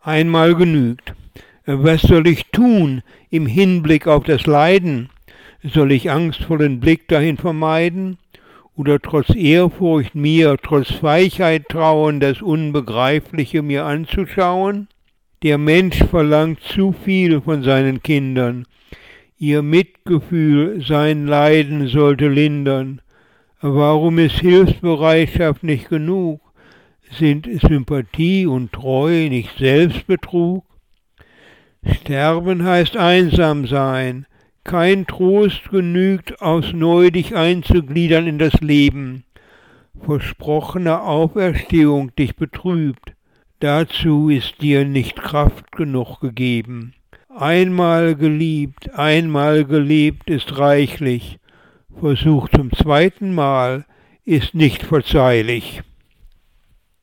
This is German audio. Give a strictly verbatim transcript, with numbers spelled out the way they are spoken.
Einmal genügt. Was soll ich tun im Hinblick auf das Leiden? Soll ich angstvollen Blick dahin vermeiden? Oder trotz Ehrfurcht mir, trotz Weichheit trauen, das Unbegreifliche mir anzuschauen? Der Mensch verlangt zu viel von seinen Kindern. Ihr Mitgefühl sein Leiden sollte lindern. Warum ist Hilfsbereitschaft nicht genug? Sind Sympathie und Treu nicht Selbstbetrug? Sterben heißt einsam sein. Kein Trost genügt, aufs Neu dich einzugliedern in das Leben. Versprochene Auferstehung dich betrübt. Dazu ist dir nicht Kraft genug gegeben. Einmal geliebt, einmal gelebt ist reichlich. Versuch zum zweiten Mal ist nicht verzeihlich.